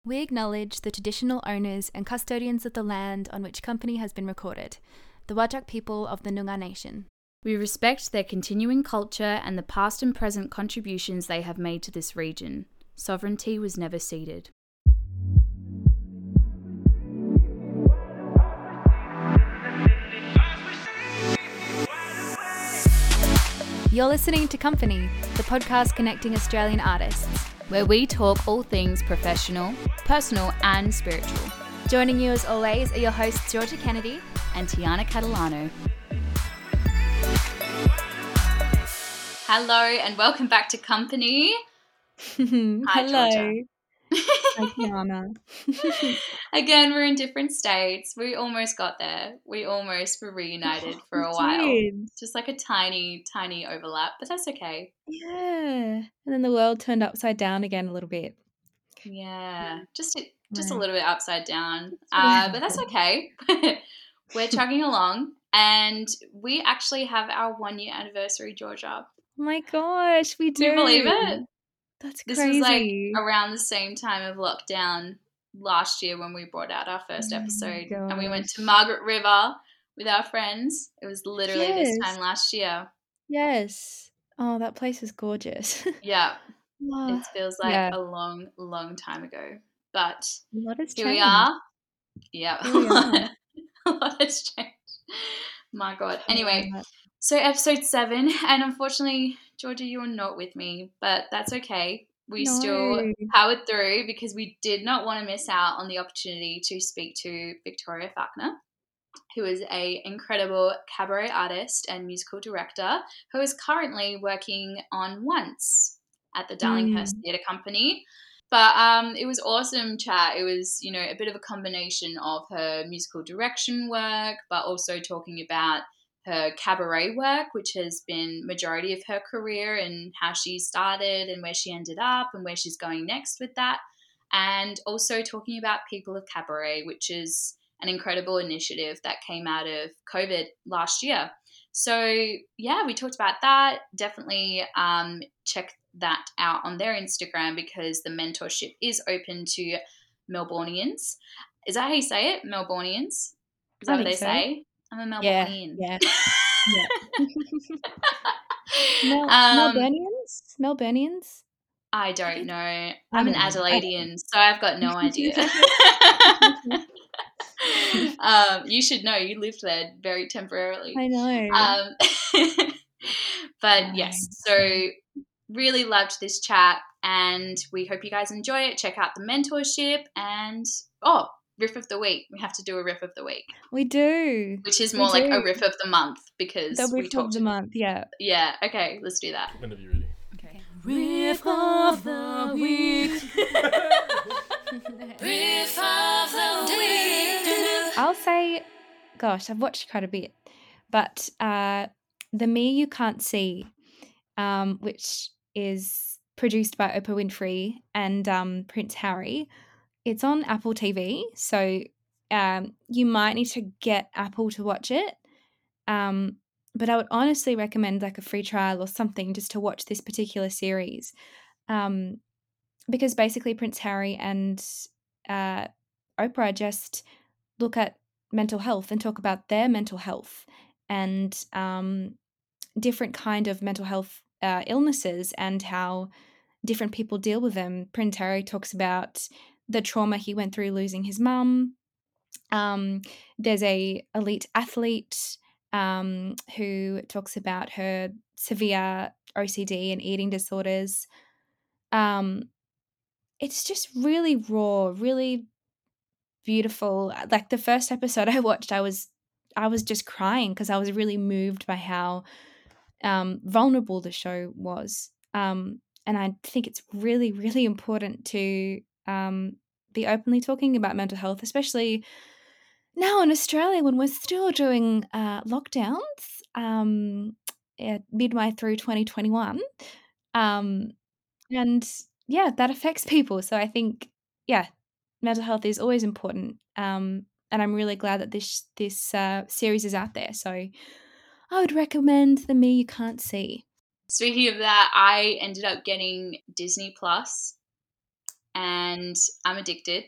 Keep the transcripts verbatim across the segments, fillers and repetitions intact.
We acknowledge the traditional owners and custodians of the land on which Company has been recorded, the Whadjuk people of the Noongar Nation. We respect their continuing culture and the past and present contributions they have made to this region. Sovereignty was never ceded. You're listening to Company, the podcast connecting Australian artists, where we talk all things professional, personal and spiritual. Joining you as always are your hosts Georgia Kennedy and Tiana Catalano. Hello and welcome back to Company. Hi, Hello. Georgia. Hi, Tiana. Again, we're in different states. We almost got there. We almost were reunited for a We while. did. Just like a tiny, tiny overlap, but that's okay. Yeah. And then the world turned upside down again a little bit. Yeah, just a, just Yeah. a little bit upside down, uh, but that's okay. We're chugging along, and we actually have our one year anniversary, Georgia. Oh my gosh, we do. Can you believe it? That's This crazy. was like around the same time of lockdown last year when we brought out our first Oh my episode, and we went to gosh. Margaret River with our friends. It was literally this Yes. time last year. Yes. Oh, that place is gorgeous. Yeah. Oh, It feels like yeah. a long, long time ago. But A lot has here we changed. are. Yeah. Here we are. A lot has changed. My God. Anyway, Yeah. so episode seven, and unfortunately, Georgia, you're not with me, but that's okay. We No. still powered through because we did not want to miss out on the opportunity to speak to Victoria Falconer, who is an incredible cabaret artist and musical director who is currently working on Once at the Darlinghurst Mm. Theatre Company. But um, it was awesome chat. It was, you know, a bit of a combination of her musical direction work, but also talking about her cabaret work, which has been majority of her career, and how she started and where she ended up and where she's going next with that. And also talking about People of Cabaret, which is an incredible initiative that came out of COVID last year. So yeah, we talked about that. Definitely um, check that out on their Instagram because the mentorship is open to Melbourneians. Is that how you say it? Melbourneians? Is that I what think they so. say? I'm a Yeah. Melbourneian. Yeah. Yeah. Mel- um, Melburnians? Melburnians? I I don't think- know. I I'm an don't know. I don't know. Adelaidean, so I've got no idea. um, you should know. You lived there very temporarily. I know. Um, but Right. yes, so really loved this chat, and we hope you guys enjoy it. Check out the mentorship, and oh, riff of the week. We have to do a riff of the week, We do. which is We more like do. a riff of the month because The we riff talked. of the month, yeah. Yeah. Okay. Let's do that. Whenever you're ready. Okay. Riff of the week. Riff of the week. I'll say, gosh, I've watched quite a bit, but uh, The Me You Can't See, um, which is produced by Oprah Winfrey and um, Prince Harry, it's on Apple T V, so um, you might need to get Apple to watch it. Um, but I would honestly recommend like a free trial or something just to watch this particular series. Um, because basically Prince Harry and uh, Oprah just look at mental health and talk about their mental health and um, different kind of mental health uh, illnesses and how different people deal with them. Prince Harry talks about the trauma he went through losing his mum. Um, there's a elite athlete um, who talks about her severe O C D and eating disorders. Um, it's just really raw, really beautiful. Like the first episode I watched, I was I was just crying because I was really moved by how um, vulnerable the show was. Um, and I think it's really, really important to um, be openly talking about mental health, especially now in Australia when we're still doing uh, lockdowns um, yeah, midway through twenty twenty-one. Um, and yeah, that affects people. So I think, yeah, mental health is always important. Um, and I'm really glad that this this uh, series is out there. So I would recommend The Me You Can't See. Speaking of that, I ended up getting Disney Plus, and I'm addicted.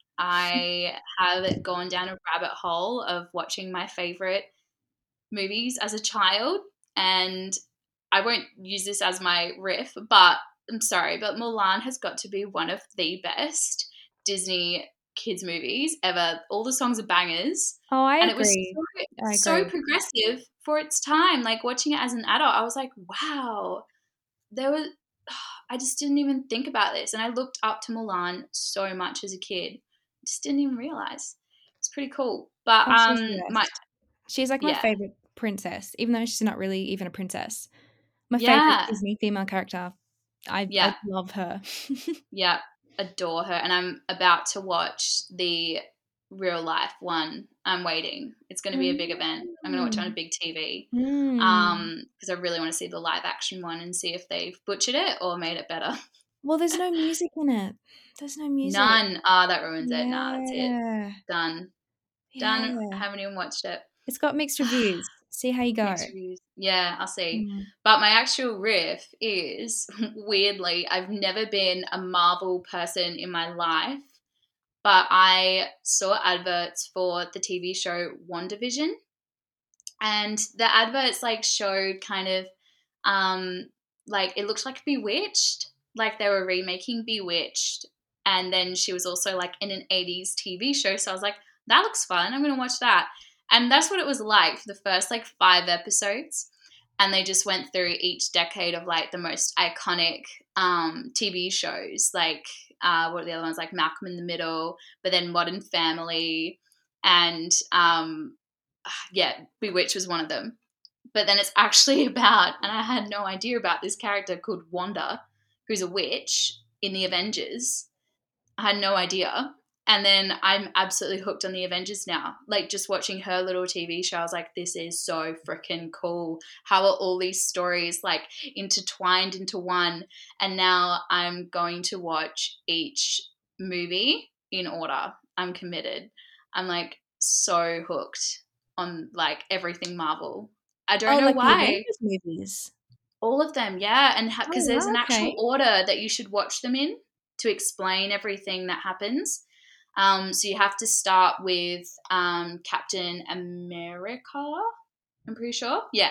I have gone down a rabbit hole of watching my favorite movies as a child, and I won't use this as my riff, but I'm sorry, but Mulan has got to be one of the best Disney kids movies ever. All the songs are bangers. Oh, I and it was agree. so, I so agree. progressive for its time. Like watching it as an adult, I was like, wow, there was, I just didn't even think about this. And I looked up to Mulan so much as a kid. Just didn't even realize. It's pretty cool. But Oh, she's the um, my best. She's like my yeah, favorite princess, even though she's not really even a princess. My favorite yeah, Disney female character. I I yeah, love her. yeah, adore her. And I'm about to watch the real life one. I'm waiting. It's going to be a big event. I'm going to watch it on a Mm. big T V. Mm. Um, because I really want to see the live action one and see if they've butchered it or made it better. Well, there's no music in it. There's no music. None. Ah, that ruins it. Nah, that's it. Yeah. Done. Done. Yeah. Haven't even watched it. It's got mixed reviews. See how you go. Mixed reviews. Yeah, I'll see. Mm. But my actual riff is weirdly, I've never been a Marvel person in my life, but I saw adverts for the T V show WandaVision, and the adverts like showed kind of um like it looked like Bewitched, like they were remaking Bewitched, and then she was also like in an eighties T V show. So I was like, that looks fun. I'm gonna watch that. And that's what it was like for the first like five episodes. And they just went through each decade of like the most iconic um, T V shows, like uh, what are the other ones, like Malcolm in the Middle, but then Modern Family, and um, yeah, Bewitched was one of them. But then it's actually about, and I had no idea about this character called Wanda, who's a witch in the Avengers. I had no idea. And then I'm absolutely hooked on the Avengers now. Like just watching her little T V show, I was like, this is so freaking cool. How are all these stories like intertwined into one? And now I'm going to watch each movie in order. I'm committed. I'm like so hooked on like everything Marvel. I don't Oh, know like the why. Avengers movies. All of them, yeah. And Oh, because there's wow, an actual okay. order that you should watch them in to explain everything that happens. Um, so you have to start with um, Captain America, I'm pretty sure. Yeah.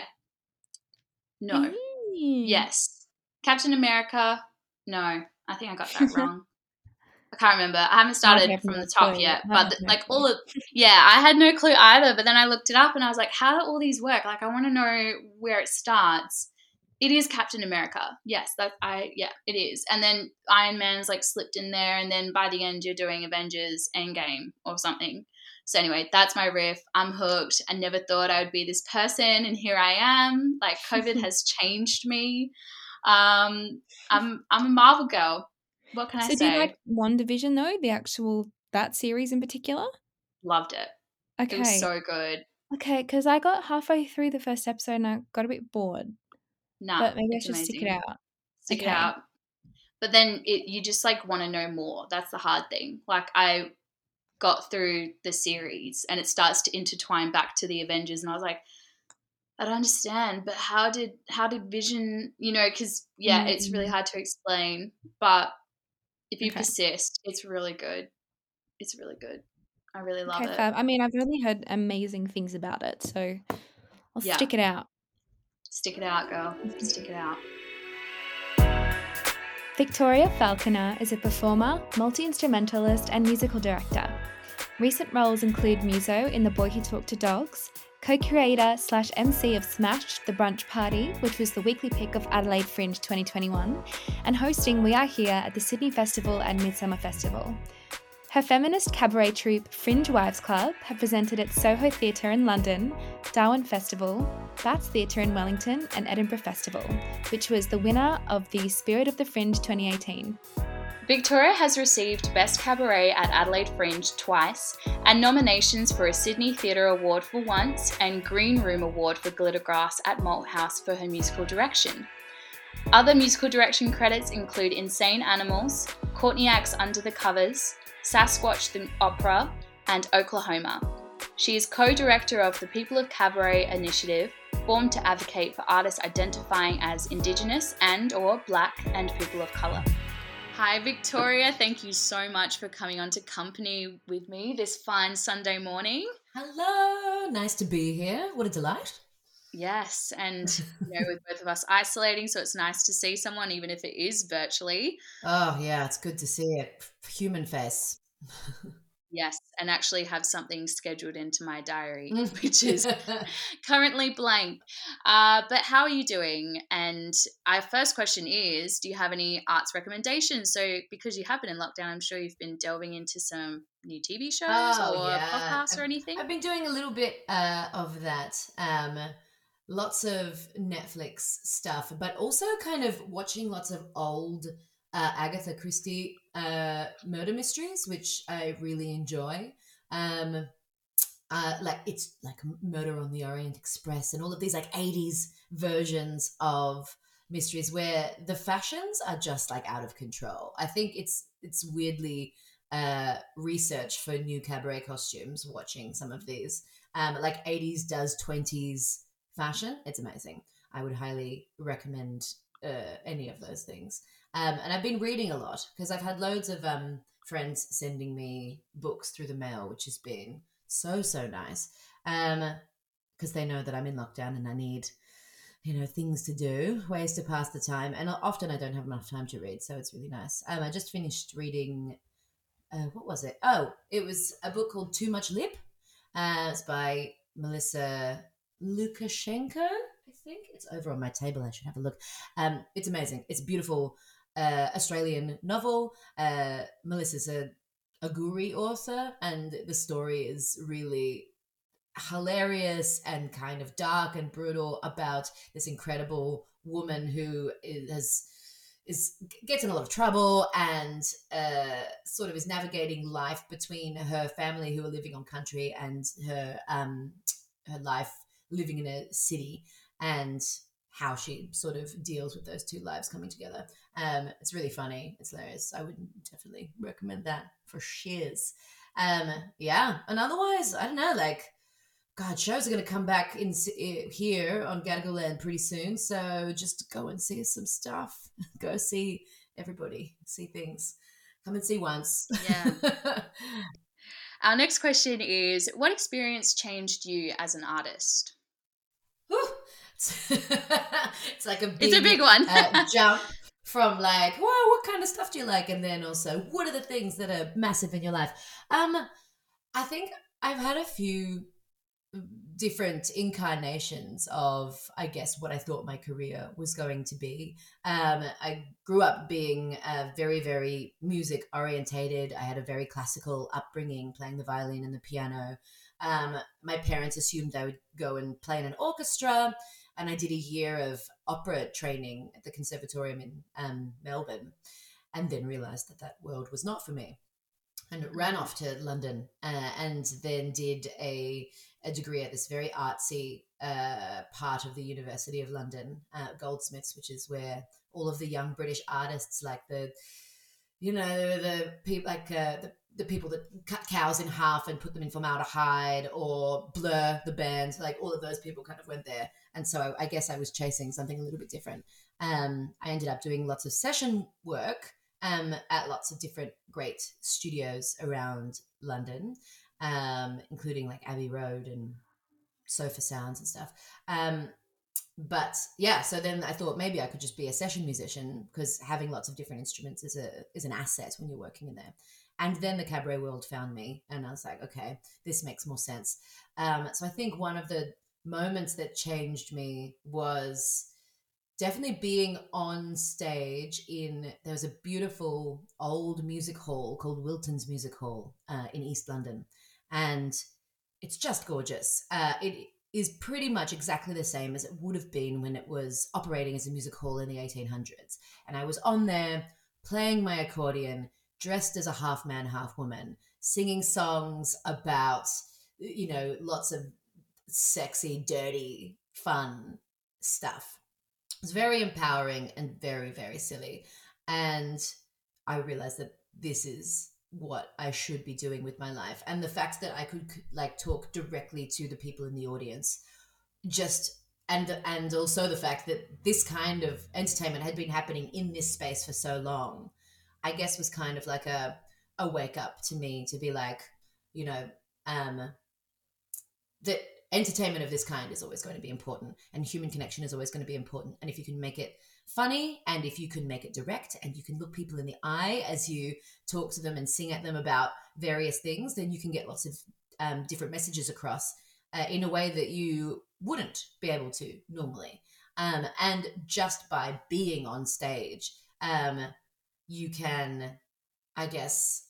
No. Mm. Yes. Captain America. No. I think I got that wrong. I can't remember. I haven't I started have from no the top clue. yet. I But have the, no like clue. all of, yeah, I had no clue either. But then I looked it up and I was like, how do all these work? Like, I want to know where it starts. It is Captain America. Yes, that I yeah, it is. And then Iron Man's like slipped in there, and then by the end you're doing Avengers Endgame or something. So anyway, that's my riff. I'm hooked. I never thought I would be this person, and here I am. Like COVID has changed me. Um, I'm I'm a Marvel girl. What can I So do you like say? WandaVision though? The actual that series in particular? Loved it. It was Okay. so good. Okay, because I got halfway through the first episode and I got a bit bored. Nah, But maybe I it's should stick it amazing. out. Stick it Okay. out. But then it, you just like want to know more. That's the hard thing. Like I got through the series and it starts to intertwine back to the Avengers, and I was like, I don't understand, but how did how did Vision, you know, because yeah, it's really Mm, hard to explain, but if you okay. persist, it's really good. It's really good. I really love Okay, it. fab. I mean, I've only heard amazing things about it, so I'll Yeah, stick it out. stick it out, girl. Stick it out. Victoria Falconer is a performer, multi-instrumentalist, and musical director. Recent roles include Muso in The Boy Who Talked to Dogs, co-creator slash M C of Smashed, The Brunch Party, which was the weekly pick of Adelaide Fringe twenty twenty-one, and hosting We Are Here at the Sydney Festival and Midsummer Festival. Her feminist cabaret troupe Fringe Wives Club have presented at Soho Theatre in London, Darwin Festival, Bats Theatre in Wellington, and Edinburgh Festival, which was the winner of the Spirit of the Fringe twenty eighteen. Victoria has received Best Cabaret at Adelaide Fringe twice, and nominations for a Sydney Theatre Award for once and Green Room Award for Glittergrass at Malthouse for her musical direction. Other musical direction credits include Insane Animals, Courtney Act Under the Covers, Sasquatch the Opera, and Oklahoma. She is co-director of the People of Cabaret initiative, formed to advocate for artists identifying as Indigenous and or Black and people of colour. Hi, Victoria. Thank you so much for coming on to company with me this fine Sunday morning. Hello, nice to be here. What a delight. Yes, and you know, with both of us isolating, so it's nice to see someone, even if it is virtually. Oh, yeah, it's good to see it. Human face. Yes, and actually have something scheduled into my diary, which is currently blank. Uh, but how are you doing? And our first question is, do you have any arts recommendations? So because you have been in lockdown, I'm sure you've been delving into some new T V shows Oh, or yeah. podcasts or I've, anything. I've been doing a little bit uh, of that. Um, lots of Netflix stuff, but also kind of watching lots of old uh, Agatha Christie uh, murder mysteries, which I really enjoy. Um, uh, like it's like Murder on the Orient Express and all of these like eighties versions of mysteries where the fashions are just like out of control. I think it's it's weirdly uh, research for new cabaret costumes. Watching some of these, um, like eighties does twenties fashion. It's amazing. I would highly recommend uh, any of those things. Um, and I've been reading a lot because I've had loads of um, friends sending me books through the mail, which has been so so nice, um because they know that I'm in lockdown and I need, you know, things to do, ways to pass the time, and often I don't have enough time to read, so it's really nice. um I just finished reading, uh, what was it? Oh, it was a book called Too Much Lip. Uh, it's by Melissa Lukashenko, I think. It's over on my table. I should have a look. Um, it's amazing. It's a beautiful uh, Australian novel. Uh, Melissa's a, a Guri author, and the story is really hilarious and kind of dark and brutal about this incredible woman who is, has is gets in a lot of trouble and uh, sort of is navigating life between her family who are living on country and her um, her life living in a city, and how she sort of deals with those two lives coming together. Um, it's really funny. It's hilarious. I would definitely recommend that for shiz. Um, yeah, and otherwise, I don't know, like God, shows are going to come back in here on Gadigal Land pretty soon. So just go and see some stuff. Go see everybody. See things. Come and see once. Yeah. Our next question is, what experience changed you as an artist? It's like a big, It's a big one. uh, jump from like, wow, what kind of stuff do you like? And then also, what are the things that are massive in your life? Um, I think I've had a few different incarnations of, I guess, what I thought my career was going to be. Um, I grew up being uh, very, very music orientated. I had a very classical upbringing, playing the violin and the piano. Um, my parents assumed I would go and play in an orchestra, and I did a year of opera training at the Conservatorium in um, Melbourne, and then realized that that world was not for me, and ran off to London, uh, and then did a, a degree at this very artsy uh, part of the University of London, uh, Goldsmiths, which is where all of the young British artists, like the, you know, the people like uh, the the people that cut cows in half and put them in formaldehyde, or Blur, the band, like all of those people kind of went there. And so I, I guess I was chasing something a little bit different. Um, I ended up doing lots of session work um, at lots of different great studios around London, um, including like Abbey Road and Sofa Sounds and stuff. Um, but yeah, so then I thought maybe I could just be a session musician, because having lots of different instruments is a is an asset when you're working in there. And then the cabaret world found me, and I was like, okay, this makes more sense. Um, so I think one of the moments that changed me was definitely being on stage in, there was a beautiful old music hall called Wilton's Music Hall uh, in East London, and it's just gorgeous. Uh, it is pretty much exactly the same as it would have been when it was operating as a music hall in the eighteen hundreds. And I was on there playing my accordion, dressed as a half man, half woman, singing songs about, you know, lots of sexy, dirty, fun stuff. It's very empowering and very, very silly. And I realized that this is what I should be doing with my life. And the fact that I could like talk directly to the people in the audience, just and and also the fact that this kind of entertainment had been happening in this space for so long. I guess was kind of like a a wake up to me to be like, you know, um, that entertainment of this kind is always going to be important, and human connection is always going to be important. And if you can make it funny, and if you can make it direct, and you can look people in the eye as you talk to them and sing at them about various things, then you can get lots of um, different messages across uh, in a way that you wouldn't be able to normally. Um, and just by being on stage, um, you can, I guess,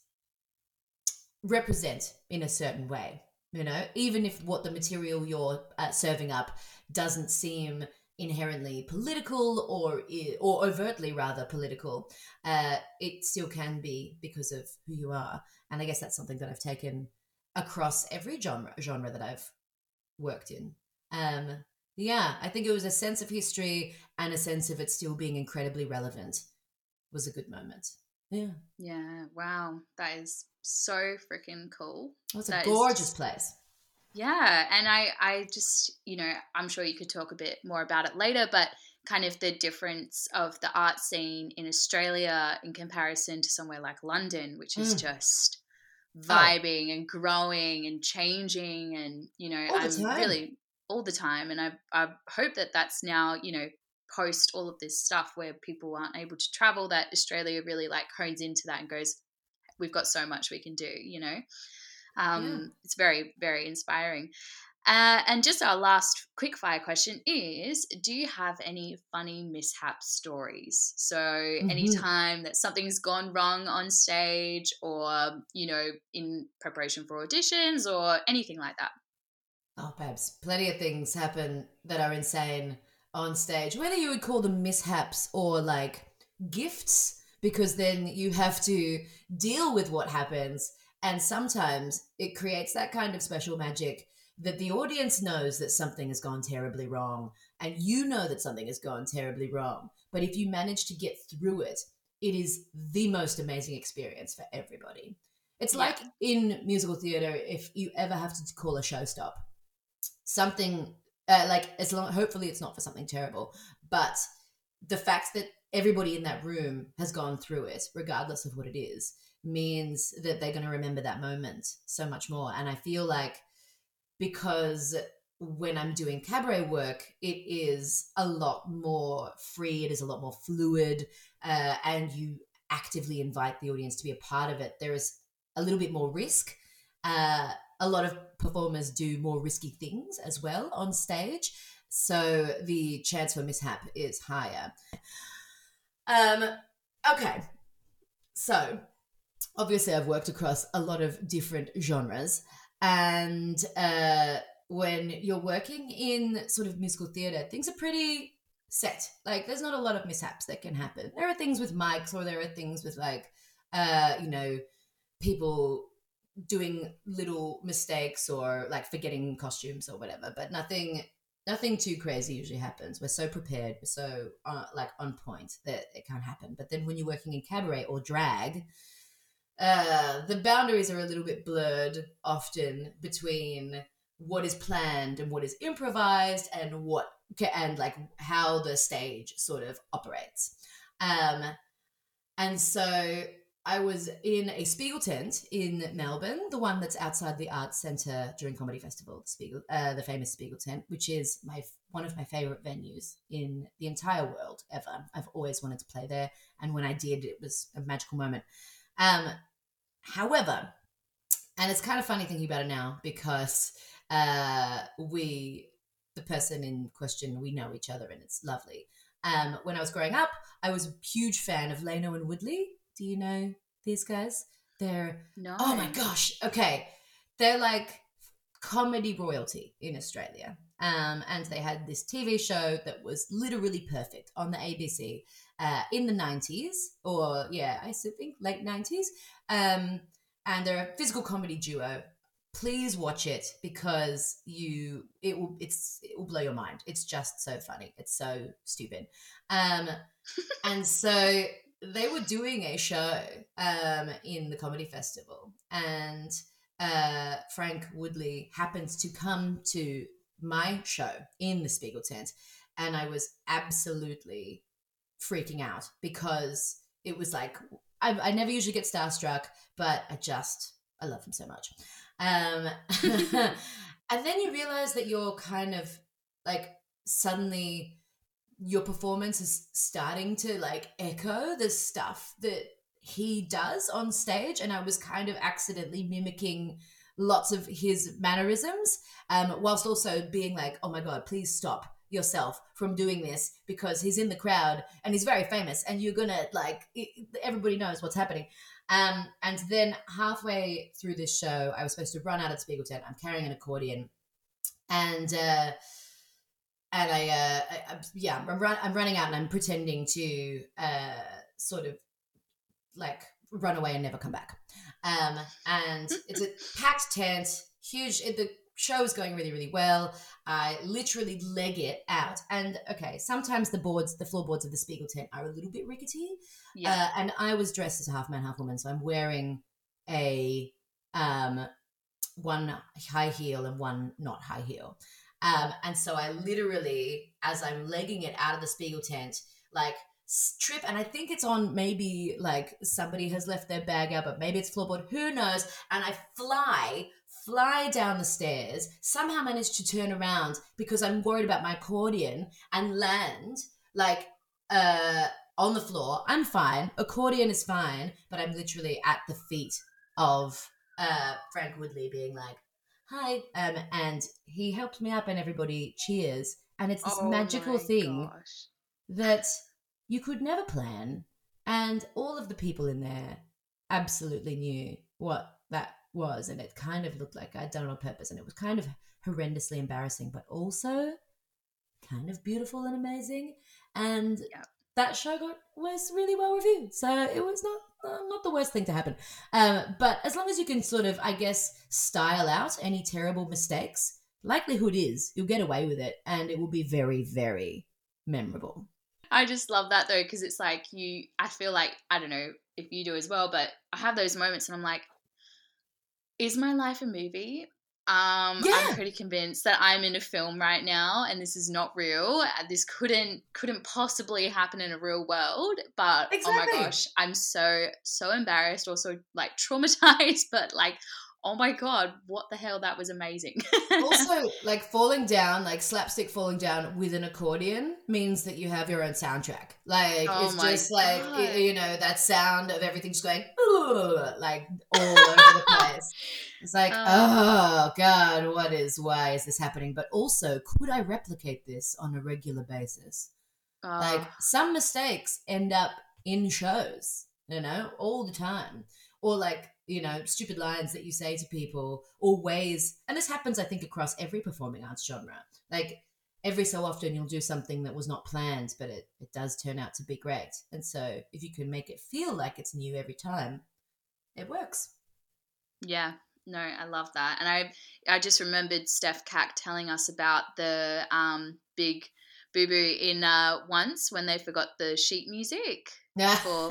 represent in a certain way, you know, even if what the material you're uh, serving up doesn't seem inherently political or or overtly rather political, uh, it still can be because of who you are. And I guess that's something that I've taken across every genre genre that I've worked in. Um, yeah, I think it was a sense of history and a sense of it still being incredibly relevant was a good moment. Yeah. Yeah. Wow. That is so freaking cool. It was a That gorgeous just, place. Yeah. And I, I just, you know, I'm sure you could talk a bit more about it later, but kind of the difference of the art scene in Australia in comparison to somewhere like London, which is mm. just vibing oh. and growing and changing. And, you know, all I'm the time. really all the time. And I, I hope that that's now, you know, post all of this stuff where people aren't able to travel, that Australia really like hones into that and goes, we've got so much we can do, you know. Um, yeah. It's very, very inspiring. Uh, and just our last quick fire question is, do you have any funny mishap stories? So mm-hmm. anytime that something's gone wrong on stage or, you know, in preparation for auditions or anything like that? Oh, babes, plenty of things happen that are insane on stage, whether you would call them mishaps or like gifts, because then you have to deal with what happens. And sometimes it creates that kind of special magic that the audience knows that something has gone terribly wrong, and you know that something has gone terribly wrong. But if you manage to get through it, it is the most amazing experience for everybody. It's yeah. like in musical theater, if you ever have to call a show stop, something uh, like as long, hopefully it's not for something terrible, but the fact that everybody in that room has gone through it, regardless of what it is, means that they're going to remember that moment so much more. And I feel like because when I'm doing cabaret work, it is a lot more free, it is a lot more fluid, uh, and you actively invite the audience to be a part of it. There is a little bit more risk. Uh, a lot of performers do more risky things as well on stage, so the chance for mishap is higher. Um, okay, so obviously I've worked across a lot of different genres, and uh, when you're working in sort of musical theatre, things are pretty set. Like there's not a lot of mishaps that can happen. There are things with mics, or there are things with like, uh, you know, people doing little mistakes or like forgetting costumes or whatever, but nothing nothing too crazy usually happens. We're so prepared, we're so uh, like on point that it can't happen. But then when you're working in cabaret or drag, uh, the boundaries are a little bit blurred often between what is planned and what is improvised, and what and like how the stage sort of operates. Um, and so I was in a Spiegel tent in Melbourne, the one that's outside the Arts Centre during Comedy Festival, the Spiegel, uh, the famous Spiegel tent, which is my one of my favourite venues in the entire world ever. I've always wanted to play there, and when I did, it was a magical moment. Um, however, and it's kind of funny thinking about it now, because uh, we, the person in question, we know each other, and it's lovely. Um, when I was growing up, I was a huge fan of Leno and Woodley. Do you know these guys? They're, no. Oh my gosh. Okay. They're like comedy royalty in Australia. Um, and they had this T V show that was literally perfect on the A B C uh, in the nineties, or yeah, I think late nineties. Um, and they're a physical comedy duo. Please watch it, because you it will it's it will blow your mind. It's just so funny. It's so stupid. Um, and so they were doing a show um, in the Comedy Festival, and uh, Frank Woodley happened to come to my show in the Spiegel tent, and I was absolutely freaking out, because it was like I, I never usually get starstruck, but I just, I love him so much. Um, and then you realize that you're kind of like suddenly your performance is starting to like echo the stuff that he does on stage. And I was kind of accidentally mimicking lots of his mannerisms, um, whilst also being like, oh my God, please stop yourself from doing this because he's in the crowd and he's very famous and you're gonna like, everybody knows what's happening. Um, and then halfway through this show, I was supposed to run out of Spiegel tent. I'm carrying an accordion, and uh, and I, uh, I, I yeah, I'm, run, I'm running out, and I'm pretending to uh, sort of like run away and never come back. Um, and it's a packed tent, huge. It, the show is going really, really well. I literally leg it out. And okay, sometimes the boards, the floorboards of the Spiegel tent are a little bit rickety. Yeah. Uh, and I was dressed as a half man, half woman. So I'm wearing a um, one high heel and one not high heel. Um, and so I literally, as I'm legging it out of the Spiegel tent, like trip, and I think it's on maybe like somebody has left their bag out, but maybe it's floorboard, who knows? And I fly fly down the stairs, somehow manage to turn around because I'm worried about my accordion, and land like uh on the floor. I'm fine, accordion is fine, but I'm literally at the feet of uh Frank Woodley being like, hi, um and he helped me up and everybody cheers, and it's this oh magical thing gosh. that you could never plan, and all of the people in there absolutely knew what that was, and it kind of looked like I'd done it on purpose, and it was kind of horrendously embarrassing, but also kind of beautiful and amazing. And yeah. that show got was really well reviewed, so it was not uh, not the worst thing to happen. Um, but as long as you can sort of, I guess, style out any terrible mistakes, likelihood is you'll get away with it, and it will be very, very memorable. I just love that though, because it's like you, I feel like, I don't know if you do as well, but I have those moments and I'm like, is my life a movie? Um, yeah. I'm pretty convinced that I'm in a film right now and this is not real. This couldn't couldn't possibly happen in a real world. But exactly. Oh my gosh, I'm so, so embarrassed, also like traumatized, but like, oh my God, what the hell? That was amazing. Also, like falling down, like slapstick falling down with an accordion means that you have your own soundtrack. Like, oh it's just God. like, you know, that sound of everything just going, like all over the place. It's like, um, oh God, what is, why is this happening? But also, could I replicate this on a regular basis? Uh, like some mistakes end up in shows, you know, all the time. Or like, you know, stupid lines that you say to people, or ways, and this happens, I think, across every performing arts genre. Like every so often you'll do something that was not planned, but it, it does turn out to be great. And so if you can make it feel like it's new every time, it works. Yeah, no, I love that. And I I just remembered Steph Cack telling us about the um, big boo-boo in uh, once when they forgot the sheet music. For...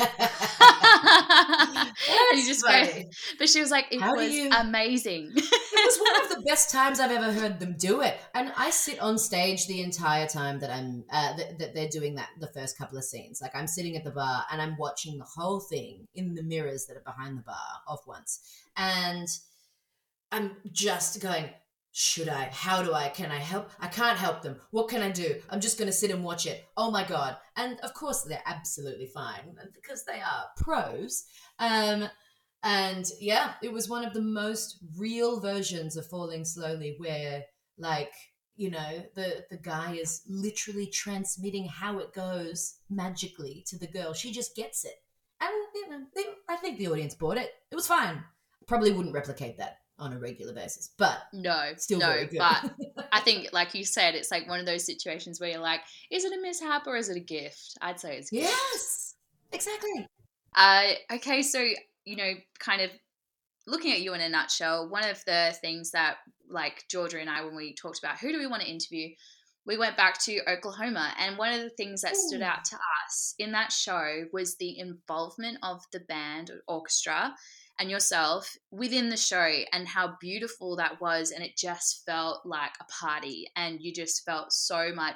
you just go, but she was like, it How was you... amazing. It was one of the best times I've ever heard them do it. And I sit on stage the entire time that I'm uh, that, that they're doing that, the first couple of scenes. Like I'm sitting at the bar and I'm watching the whole thing in the mirrors that are behind the bar of Once, and I'm just going, should I? How do I? Can I help? I can't help them. What can I do? I'm just going to sit and watch it. Oh my God. And of course they're absolutely fine because they are pros. Um, and yeah, it was one of the most real versions of Falling Slowly where like, you know, the, the guy is literally transmitting how it goes magically to the girl. She just gets it. And, you know, they, I think the audience bought it. It was fine. Probably wouldn't replicate that on a regular basis, but no, still no, very good. But I think, like you said, it's like one of those situations where you're like, is it a mishap or is it a gift? I'd say it's a yes, gift. Exactly. Uh, okay, so, you know, kind of looking at you in a nutshell, one of the things that, like, Georgia and I, when we talked about who do we want to interview, we went back to Oklahoma, and one of the things that Ooh. stood out to us in that show was the involvement of the band or orchestra and yourself within the show, and how beautiful that was. And it just felt like a party, and you just felt so much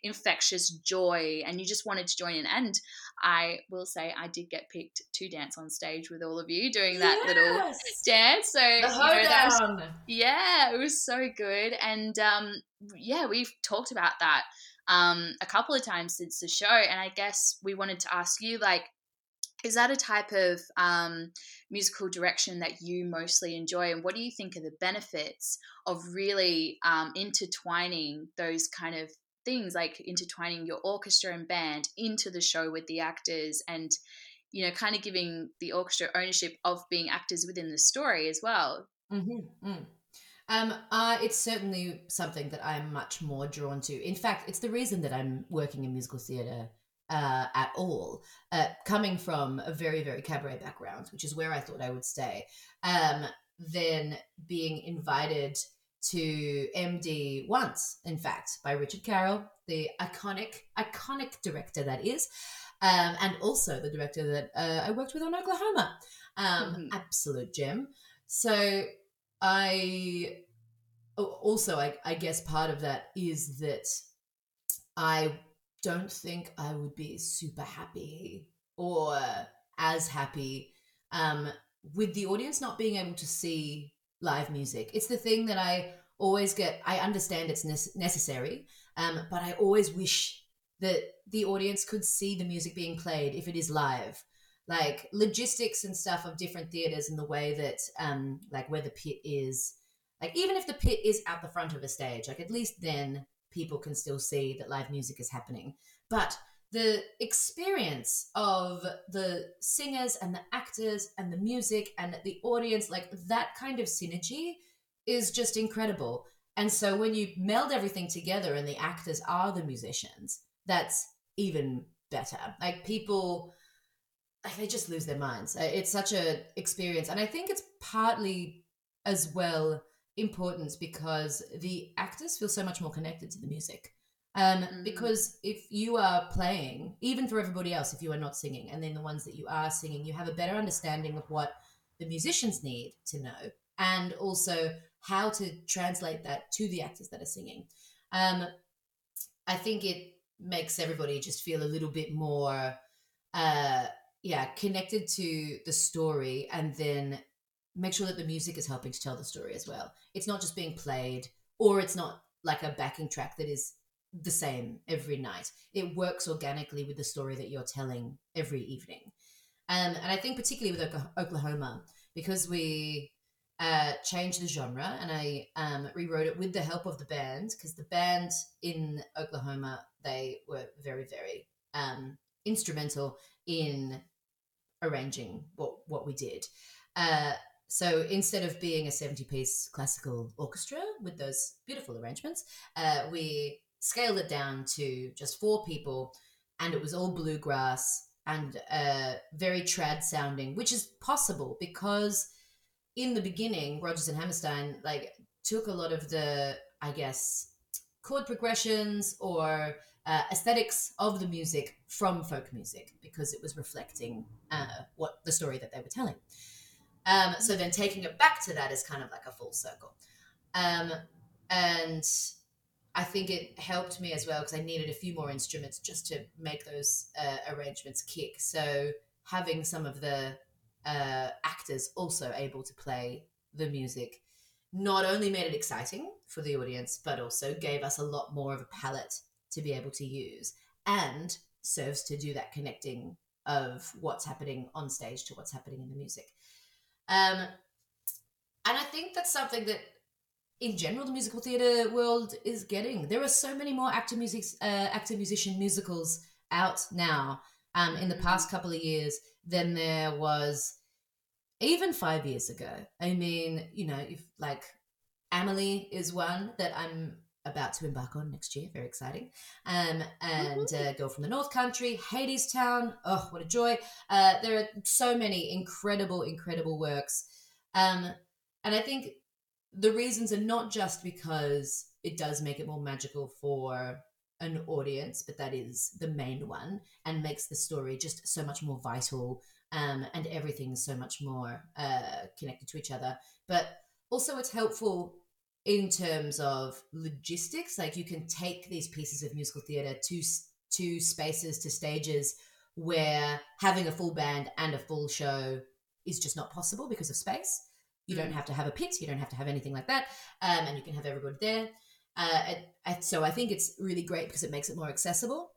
infectious joy, and you just wanted to join in. And I will say I did get picked to dance on stage with all of you doing that Yes! little dance. So, The you know, that was, hoedown. yeah, it was so good. And um, yeah, we've talked about that um, a couple of times since the show. And I guess we wanted to ask you, like, is that a type of um, musical direction that you mostly enjoy? And what do you think are the benefits of really um, intertwining those kind of things, like intertwining your orchestra and band into the show with the actors, and, you know, kind of giving the orchestra ownership of being actors within the story as well? Mm-hmm. Mm. Um, uh, it's certainly something that I'm much more drawn to. In fact, it's the reason that I'm working in musical theatre uh, at all. Uh, coming from a very, very cabaret background, which is where I thought I would stay, um, then being invited to M D once, in fact, by Richard Carroll, the iconic, iconic director that is, um, and also the director that uh, I worked with on Oklahoma. Um, Mm-hmm. absolute gem. So I also, I, I guess part of that is that I don't think I would be super happy or as happy um, with the audience not being able to see live music. It's the thing that I always get, I understand it's ne- necessary, um, but I always wish that the audience could see the music being played if it is live. Like logistics and stuff of different theaters and the way that, um, like where the pit is, like even if the pit is at the front of a stage, like at least then people can still see that live music is happening. But the experience of the singers and the actors and the music and the audience, like that kind of synergy is just incredible. And so when you meld everything together and the actors are the musicians, that's even better. Like people, like they just lose their minds. It's such a experience. And I think it's partly as well important because the actors feel so much more connected to the music. Um, Mm-hmm. Because if you are playing, even for everybody else, if you are not singing, and then the ones that you are singing, you have a better understanding of what the musicians need to know, and also how to translate that to the actors that are singing. Um, I think it makes everybody just feel a little bit more, uh, yeah, connected to the story, and then make sure that the music is helping to tell the story as well. It's not just being played, or it's not like a backing track that is the same every night. It works organically with the story that you're telling every evening. Um, and I think particularly with Oklahoma, because we uh, changed the genre and I um, rewrote it with the help of the band, because the band in Oklahoma, they were very, very um, instrumental in arranging what, what we did. Uh, so instead of being a seventy-piece classical orchestra with those beautiful arrangements, uh, we scaled it down to just four people, and it was all bluegrass and uh, very trad sounding, which is possible because in the beginning, Rodgers and Hammerstein like took a lot of the, I guess, chord progressions or uh, aesthetics of the music from folk music because it was reflecting uh, what the story that they were telling. Um, so then taking it back to that is kind of like a full circle. Um, and I think it helped me as well because I needed a few more instruments just to make those uh, arrangements kick. So having some of the uh, actors also able to play the music not only made it exciting for the audience, but also gave us a lot more of a palette to be able to use, and serves to do that connecting of what's happening on stage to what's happening in the music. Um, and I think that's something that, in general, the musical theatre world is getting. There are so many more actor music, uh, actor musician musicals out now um, in the past couple of years than there was even five years ago. I mean, you know, if like Amelie is one that I'm about to embark on next year. Very exciting. Um, and uh, Girl from the North Country, Hadestown. Oh, what a joy. Uh, there are so many incredible, incredible works. Um, and I think the reasons are not just because it does make it more magical for an audience, but that is the main one and makes the story just so much more vital, um, and everything so much more uh, connected to each other. But also it's helpful in terms of logistics, like you can take these pieces of musical theatre to to spaces, to stages where having a full band and a full show is just not possible because of space. You mm. don't have to have a pit, you don't have to have anything like that, um, and you can have everybody there. Uh, and, and so I think it's really great because it makes it more accessible.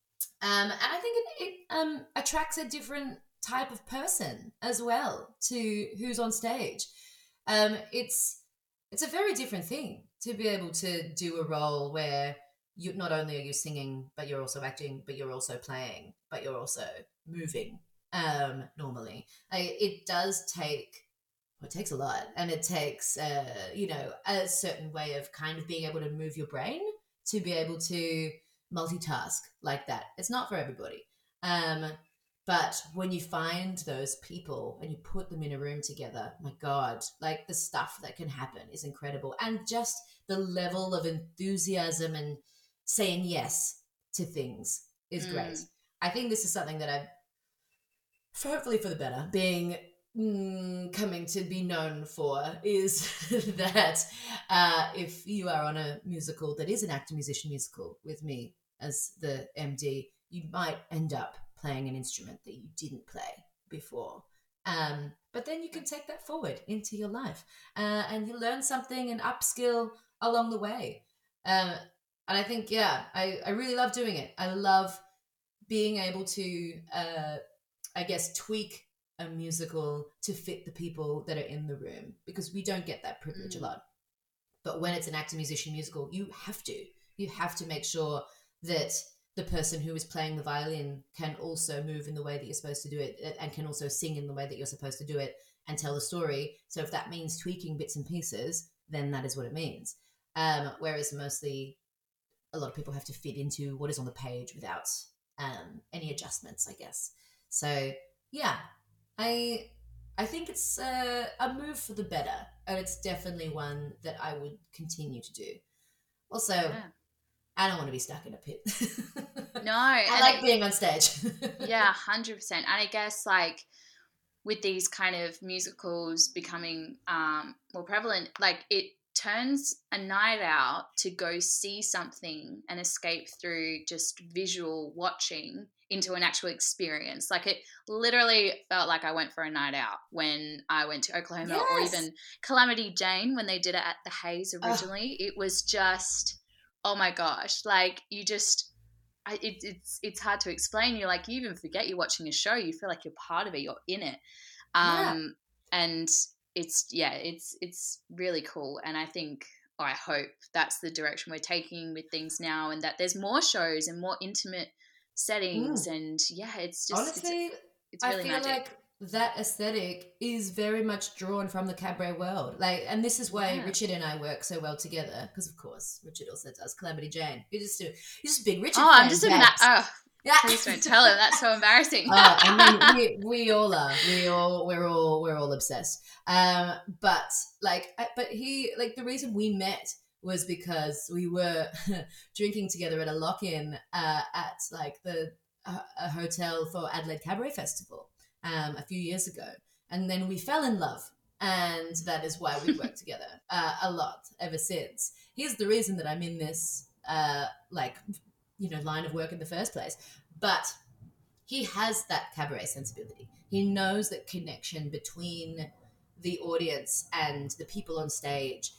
Um, and I think it, it um, attracts a different type of person as well to who's on stage. Um, it's it's a very different thing to be able to do a role where you not only are you singing, but you're also acting, but you're also playing, but you're also moving. Um, normally, I, it does take. Well, it takes a lot, and it takes uh, you know a certain way of kind of being able to move your brain to be able to multitask like that. It's not for everybody. Um, But when you find those people and you put them in a room together, my God, like the stuff that can happen is incredible. And just the level of enthusiasm and saying yes to things is mm. great. I think this is something that I've, hopefully for the better, being mm, coming to be known for is that uh, if you are on a musical that is an actor-musician musical with me as the M D, you might end up playing an instrument that you didn't play before. Um, but then you can take that forward into your life uh, and you learn something and upskill along the way. Um, and I think, yeah, I, I really love doing it. I love being able to, uh, I guess, tweak a musical to fit the people that are in the room, because we don't get that privilege mm. a lot. But when it's an actor-musician musical, you have to. You have to make sure that the person who is playing the violin can also move in the way that you're supposed to do it and can also sing in the way that you're supposed to do it and tell the story. So if that means tweaking bits and pieces, then that is what it means. Um, whereas mostly a lot of people have to fit into what is on the page without um, any adjustments, I guess. So, yeah, I I think it's uh, a move for the better, and it's definitely one that I would continue to do. Also, yeah. I don't want to be stuck in a pit. No. I like it, being on stage. Yeah, one hundred percent. And I guess, like, with these kind of musicals becoming um, more prevalent, like, it turns a night out to go see something and escape through just visual watching into an actual experience. Like, it literally felt like I went for a night out when I went to Oklahoma. Yes. Or even Calamity Jane when they did it at the Hayes originally. Oh. It was just... oh my gosh, like you just, I, it, it's it's hard to explain. You're like, you even forget you're watching a show. You feel like you're part of it. You're in it. Um, yeah. And it's, yeah, it's it's really cool. And I think, or I hope that's the direction we're taking with things now, and that there's more shows and more intimate settings. Mm. And yeah, it's just, honestly, it's, it's really I feel magic. like that aesthetic is very much drawn from the cabaret world. Like, and this is why yeah. Richard and I work so well together, because of course Richard also does Calamity Jane. You're just a, you're just a big Richard. Oh, fan, I'm just doing that. Oh, yeah. Please don't tell him. That's so embarrassing. Oh, I mean, we, we all are. We all we're all we're all obsessed. Um, but like, but he like the reason we met was because we were drinking together at a lock-in uh, at like the uh, a hotel for Adelaide Cabaret Festival. Um, a few years ago, and then we fell in love, and that is why we worked together uh, a lot ever since. Here's the reason that I'm in this uh, like you know line of work in the first place. But he has that cabaret sensibility. He knows that connection between the audience and the people on stage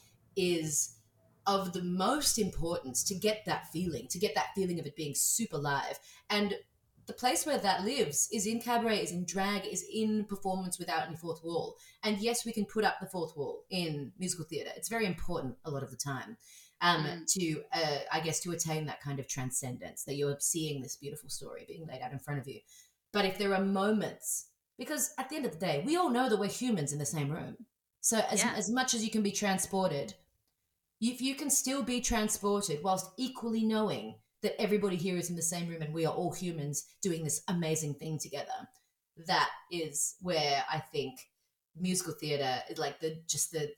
is of the most importance to get that feeling, to get that feeling of it being super live. And the place where that lives is in cabaret, is in drag, is in performance without any fourth wall. And yes, we can put up the fourth wall in musical theatre. It's very important a lot of the time um, mm. to, uh, I guess, to attain that kind of transcendence, that you're seeing this beautiful story being laid out in front of you. But if there are moments, because at the end of the day, we all know that we're humans in the same room. So as, yeah. as much as you can be transported, if you can still be transported whilst equally knowing that everybody here is in the same room and we are all humans doing this amazing thing together. That is where I think musical theatre is like the just the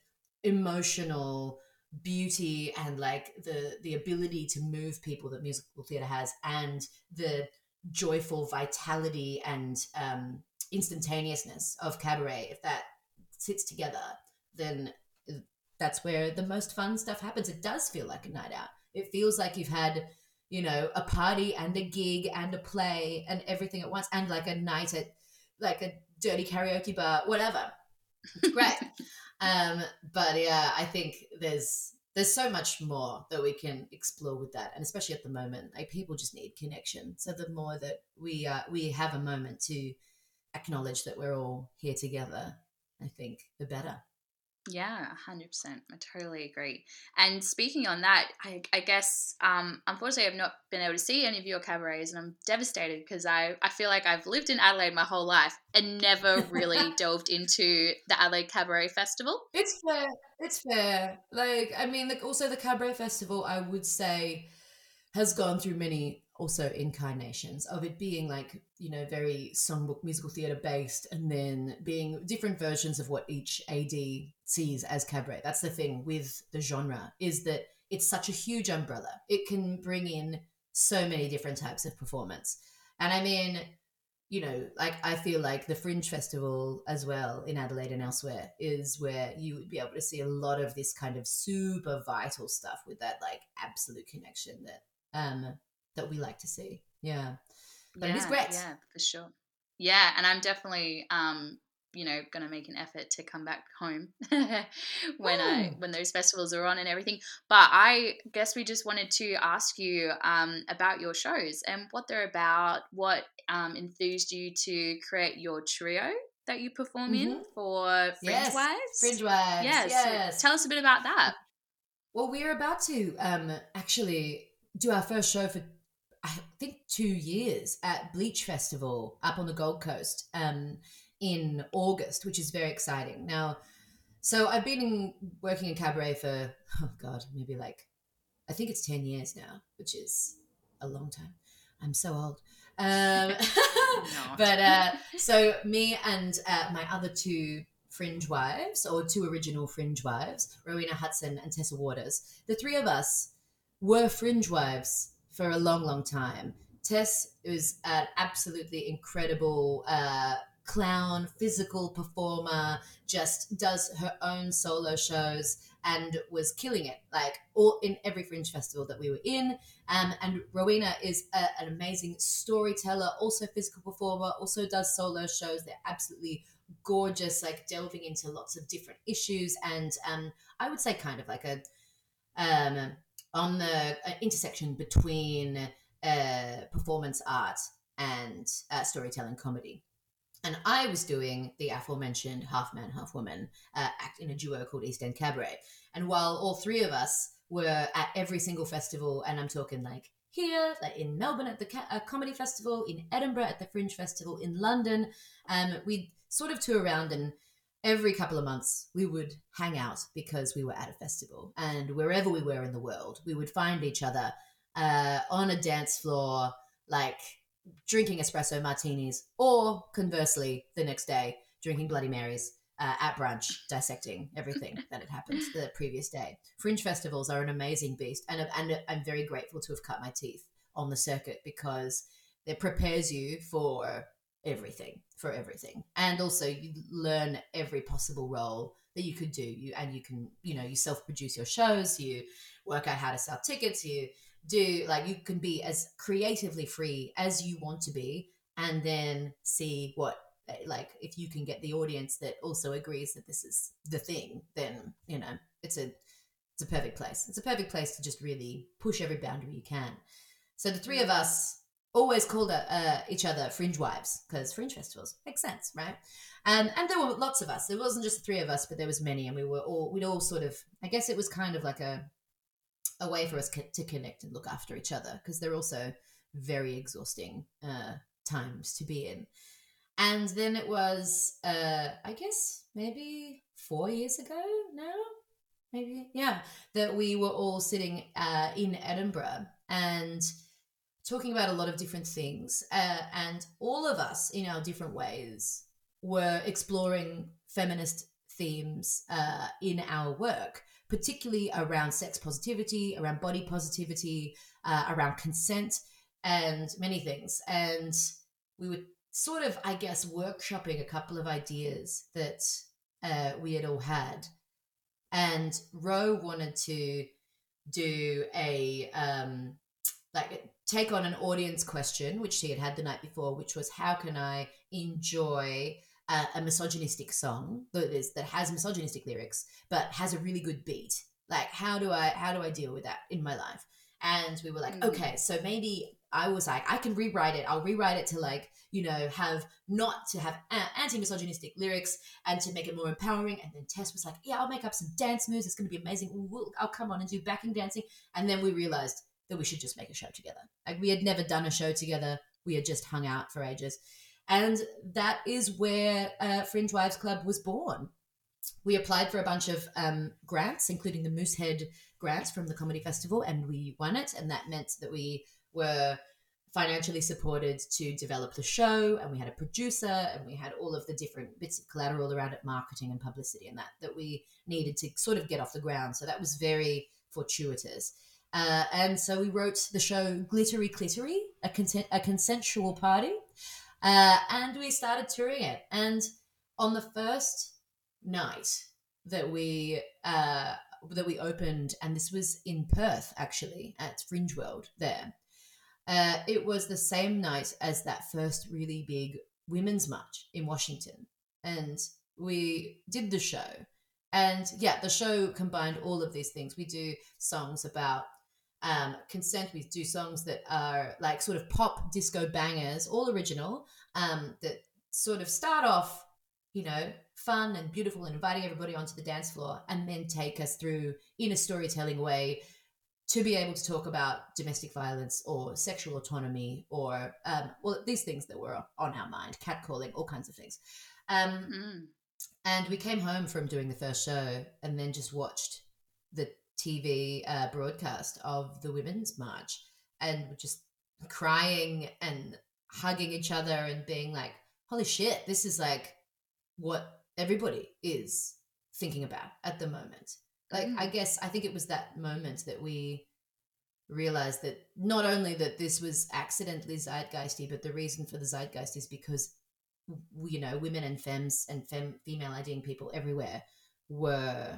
emotional beauty and like the the ability to move people that musical theatre has, and the joyful vitality and um, instantaneousness of cabaret. If that sits together, then that's where the most fun stuff happens. It does feel like a night out. It feels like you've had, you know, a party and a gig and a play and everything at once, and like a night at like a dirty karaoke bar, whatever. It's great. um, but yeah, I think there's there's so much more that we can explore with that, and especially at the moment, like people just need connection. So the more that we uh, we have a moment to acknowledge that we're all here together, I think the better. Yeah, one hundred percent. I totally agree. And speaking on that, I, I guess, um, unfortunately, I've not been able to see any of your cabarets, and I'm devastated because I, I feel like I've lived in Adelaide my whole life and never really delved into the Adelaide Cabaret Festival. It's fair. It's fair. Like, I mean, like also the Cabaret Festival, I would say, has gone through many also incarnations of it being like, you know, very songbook musical theatre based, and then being different versions of what each A D sees as cabaret. That's the thing with the genre, is that it's such a huge umbrella. It can bring in so many different types of performance. And I mean, you know, like I feel like the Fringe Festival as well in Adelaide and elsewhere is where you would be able to see a lot of this kind of super vital stuff with that like absolute connection that um that we like to see. Yeah. But yeah, it is great. Yeah, for sure. Yeah, and I'm definitely um, you know, gonna make an effort to come back home when I when those festivals are on and everything. But I guess we just wanted to ask you um about your shows and what they're about, what um enthused you to create your trio that you perform Mm-hmm. in for Fringe Yes. Wives. Fringe Wives. Yes. Yes. So tell us a bit about that. Well, we're about to um actually do our first show for I think two years at Bleach Festival up on the Gold Coast um in August, which is very exciting. Now, so I've been in, working in cabaret for oh god, maybe like I think it's ten years now, which is a long time. I'm so old. Um, but uh, so me and uh, my other two Fringe Wives, or two original Fringe Wives, Rowena Hudson and Tessa Waters, the three of us were Fringe Wives for a long, long time. Tess is an absolutely incredible uh, clown, physical performer, just does her own solo shows and was killing it, like all in every Fringe Festival that we were in. Um, and Rowena is a, an amazing storyteller, also physical performer, also does solo shows. They're absolutely gorgeous, like delving into lots of different issues. And um, I would say kind of like a um, on the uh, intersection between uh, performance art and uh, storytelling comedy. And I was doing the aforementioned half man, half woman uh, act in a duo called East End Cabaret. And while all three of us were at every single festival, and I'm talking like here, like in Melbourne at the Ca- uh, Comedy Festival, in Edinburgh at the Fringe Festival, in London, um, we'd sort of tour around, and every couple of months we would hang out because we were at a festival. And wherever we were in the world, we would find each other uh, on a dance floor, like drinking espresso martinis, or conversely, the next day, drinking Bloody Marys uh, at brunch, dissecting everything that had happened the previous day. Fringe festivals are an amazing beast, and, and I'm very grateful to have cut my teeth on the circuit because it prepares you for everything, for everything. And also you learn every possible role that you could do. You and you can, you know, you self-produce your shows, you work out how to sell tickets, you do like you can be as creatively free as you want to be, and then see what like if you can get the audience that also agrees that this is the thing, then you know it's a it's a perfect place. It's a perfect place to just really push every boundary you can. So the three of us always called uh, each other Fringe Wives because Fringe festivals make sense, right? And and there were lots of us. It wasn't just the three of us, but there was many, and we were all we'd all sort of. I guess it was kind of like a a way for us co- to connect and look after each other because they're also very exhausting uh, times to be in. And then it was, uh, I guess, maybe four years ago now, maybe, yeah, that we were all sitting uh, in Edinburgh and talking about a lot of different things. Uh, and all of us, in our different ways, were exploring feminist themes uh, in our work, particularly around sex positivity, around body positivity, uh, around consent, and many things. And we were sort of, I guess, workshopping a couple of ideas that uh, we had all had. and Ro wanted to do a um, like take on an audience question, which she had had the night before, which was how can I enjoy a, a misogynistic song that is that has misogynistic lyrics but has a really good beat? Like how do I how do I deal with that in my life? And we were like, Mm. okay, so maybe I was like, I can rewrite it. I'll rewrite it to like, you know, have not to have a- anti-misogynistic lyrics and to make it more empowering. And then Tess was like, yeah, I'll make up some dance moves. It's going to be amazing. We'll, I'll come on and do backing dancing. And then we realized that we should just make a show together. Like we had never done a show together. We had just hung out for ages. And that is where uh, Fringe Wives Club was born. We applied for a bunch of um, grants, including the Moosehead grants from the Comedy Festival, and we won it. And that meant that we were financially supported to develop the show, and we had a producer, and we had all of the different bits of collateral around it, marketing and publicity and that, that we needed to sort of get off the ground. So that was very fortuitous. Uh, and so we wrote the show Glittery Clittery, a, content, a consensual party, uh, and we started touring it. And on the first night that we uh, that we opened, and this was in Perth actually at Fringe World there, uh, it was the same night as that first really big women's march in Washington, and we did the show. And yeah, the show combined all of these things. We do songs about um, consent. We do songs that are like sort of pop disco bangers, all original, um, that sort of start off, you know, fun and beautiful and inviting everybody onto the dance floor, and then take us through in a storytelling way to be able to talk about domestic violence or sexual autonomy or, um, well, these things that were on our mind, catcalling, all kinds of things. Um, Mm. And we came home from doing the first show and then just watched the T V uh, broadcast of the Women's March and were just crying and hugging each other and being like, holy shit, this is like what everybody is thinking about at the moment. Like, Mm. I guess, I think it was that moment that we realized that not only that this was accidentally zeitgeisty, but the reason for the zeitgeist is because, you know, women and femmes and fem, female IDing people everywhere were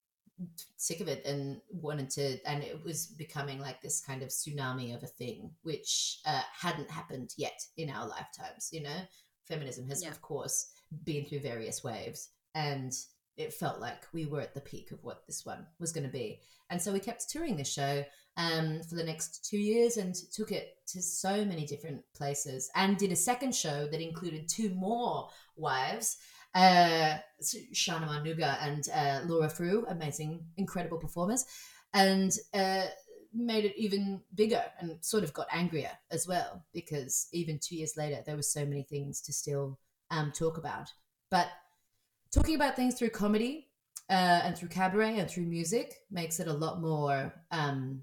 sick of it and wanted to, and it was becoming like this kind of tsunami of a thing, which uh, hadn't happened yet in our lifetimes. You know, feminism has, Yeah. of course, been through various waves, and it felt like we were at the peak of what this one was going to be. And so we kept touring this show um, for the next two years and took it to so many different places, and did a second show that included two more wives, uh, Shana Manuga and uh, Laura Frew, amazing, incredible performers, and uh, made it even bigger and sort of got angrier as well, because even two years later, there were so many things to still um, talk about. But talking about things through comedy uh, and through cabaret and through music makes it a lot more, um,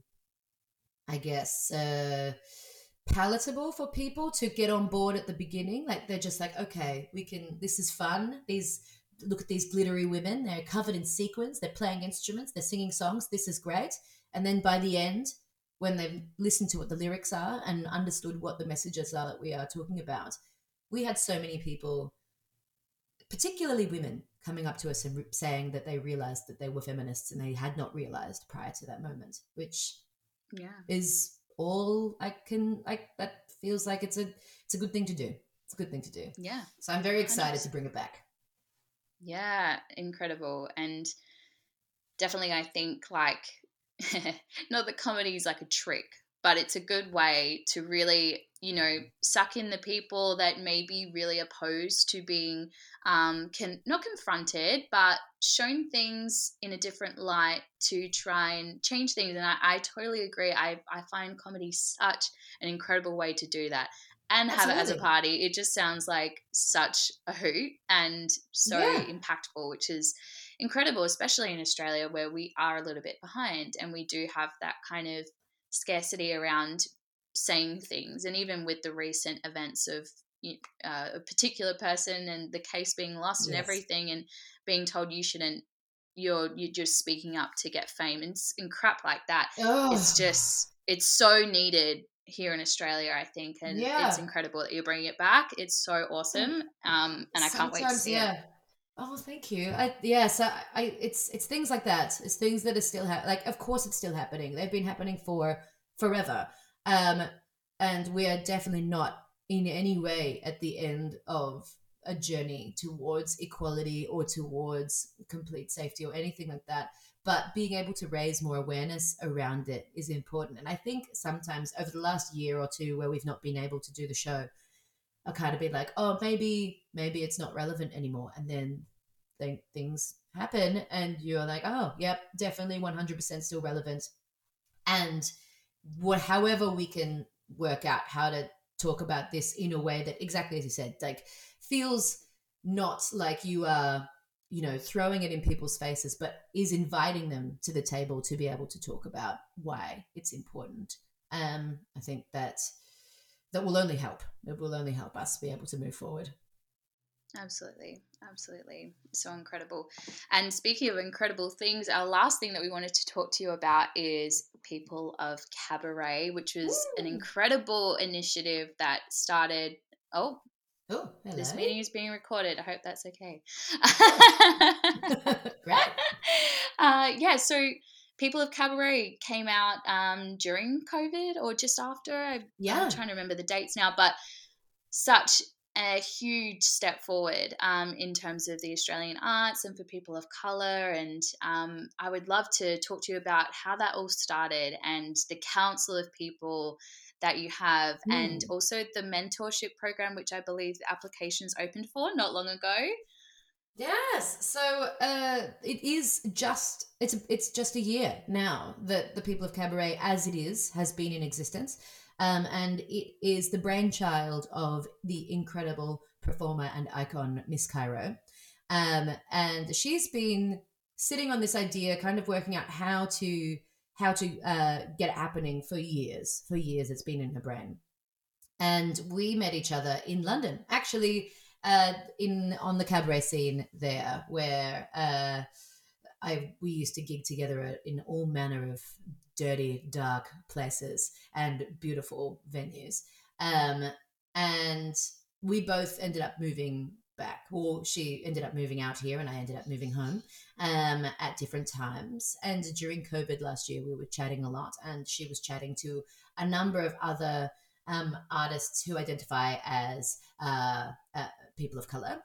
I guess, uh, palatable for people to get on board at the beginning. Like they're just like, okay, we can, this is fun. These, look at these glittery women. They're covered in sequins. They're playing instruments. They're singing songs. This is great. And then by the end, when they've listened to what the lyrics are and understood what the messages are that we are talking about, we had so many people, particularly women, coming up to us and re- saying that they realized that they were feminists and they had not realized prior to that moment, which Yeah. is all I can, like, that feels like it's a it's a good thing to do. It's a good thing to do. Yeah. So I'm very excited one hundred percent. to bring it back. Yeah, incredible. And definitely I think like not that comedy is like a trick, but it's a good way to really, you know, suck in the people that may be really opposed to being um can not confronted, but shown things in a different light to try and change things. And I, I totally agree. I, I find comedy such an incredible way to do that. And have it as a Absolutely. party. It just sounds like such a hoot and so Yeah. impactful, which is incredible, especially in Australia where we are a little bit behind and we do have that kind of scarcity around saying things. And even with the recent events of uh, a particular person and the case being lost and Yes. everything, and being told you shouldn't, you're you're just speaking up to get fame and, and crap like that. Oh, It's just, it's so needed here in Australia, I think, and yeah. it's incredible that you're bringing it back. It's so awesome, um, and I can't wait to Sometimes, see yeah. it. Oh, thank you. I yes, I, I it's it's things like that. It's things that are still ha- like, of course, it's still happening. They've been happening for forever, um, and we are definitely not in any way at the end of a journey towards equality or towards complete safety or anything like that. But being able to raise more awareness around it is important. And I think sometimes over the last year or two, where we've not been able to do the show, I'll kind of be like, oh, maybe maybe it's not relevant anymore, and then th- things happen, and you're like, oh, yep, definitely one hundred percent still relevant. And what, however, we can work out how to talk about this in a way that, exactly as you said, like feels not like you are, you know, throwing it in people's faces, but is inviting them to the table to be able to talk about why it's important. Um, I think that that will only help. It will only help us be able to move forward. Absolutely. Absolutely. So incredible. And speaking of incredible things, our last thing that we wanted to talk to you about is People of Cabaret, which was Woo! an incredible initiative that started. Oh, oh, hello. This meeting is being recorded. I hope that's okay. Great. Uh, yeah, so People of Cabaret came out um, during COVID or just after. I, yeah. I'm trying to remember the dates now, but such a huge step forward um, in terms of the Australian arts and for people of colour. And um, I would love to talk to you about how that all started and the Council of People that you have, mm. and also the mentorship program, which I believe the applications opened for not long ago. Yes, so uh, it is just it's it's just a year now that the People of Cabaret, as it is, has been in existence. Um, and it is the brainchild of the incredible performer and icon, Miss Cairo. Um, and she's been sitting on this idea, kind of working out how to how to uh, get it happening for years. For years, it's been in her brain. And we met each other in London, actually, uh, in on the cabaret scene there, where uh, I we used to gig together in all manner of dirty, dark places and beautiful venues. Um, and we both ended up moving back. Well, she ended up moving out here and I ended up moving home um, at different times. And during COVID last year, we were chatting a lot, and she was chatting to a number of other um, artists who identify as uh, uh, people of color.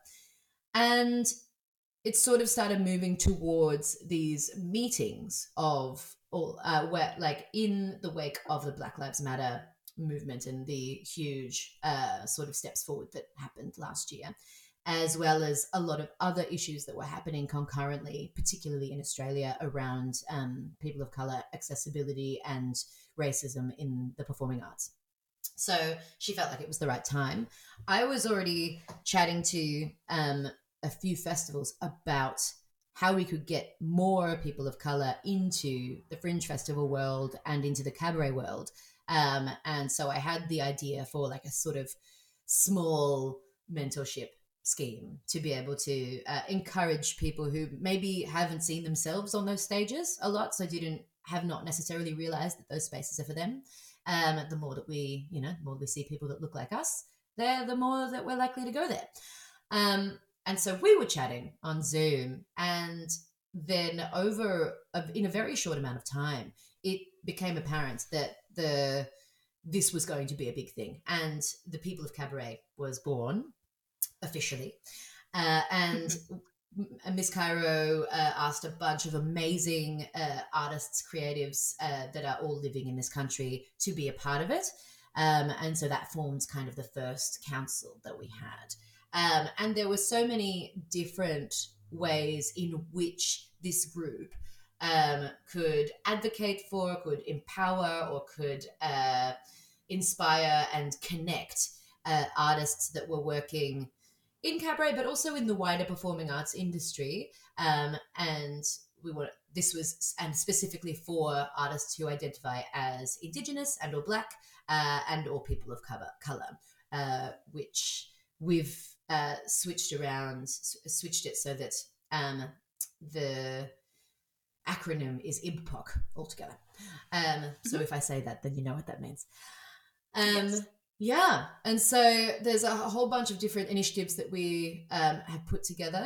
And it sort of started moving towards these meetings of all uh, where, like, in the wake of the Black Lives Matter movement and the huge uh, sort of steps forward that happened last year, as well as a lot of other issues that were happening concurrently, particularly in Australia, around um, people of colour, accessibility and racism in the performing arts. So she felt like it was the right time. I was already chatting to um, a few festivals about how we could get more people of color into the fringe festival world and into the cabaret world. Um, and so I had the idea for like a sort of small mentorship scheme to be able to uh, encourage people who maybe haven't seen themselves on those stages a lot, so didn't have not necessarily realized that those spaces are for them. Um, the more that we, you know, the more we see people that look like us, there, the more that we're likely to go there. Um, and so we were chatting on Zoom, and then over a, in a very short amount of time, it became apparent that the this was going to be a big thing, and the People of Cabaret was born officially, uh, and. Miss Cairo uh, asked a bunch of amazing uh, artists, creatives uh, that are all living in this country to be a part of it. Um, and so that forms kind of the first council that we had. Um, and there were so many different ways in which this group um, could advocate for, could empower, or could uh, inspire and connect uh, artists that were working in cabaret, but also in the wider performing arts industry. Um, and we want this was and specifically for artists who identify as Indigenous and or Black uh, and or people of color, color uh, which we've uh, switched around, s- switched it so that um, the acronym is I B P O C altogether. Um, mm-hmm. So if I say that, then you know what that means. Um, yes. Yeah, and so there's a whole bunch of different initiatives that we um, have put together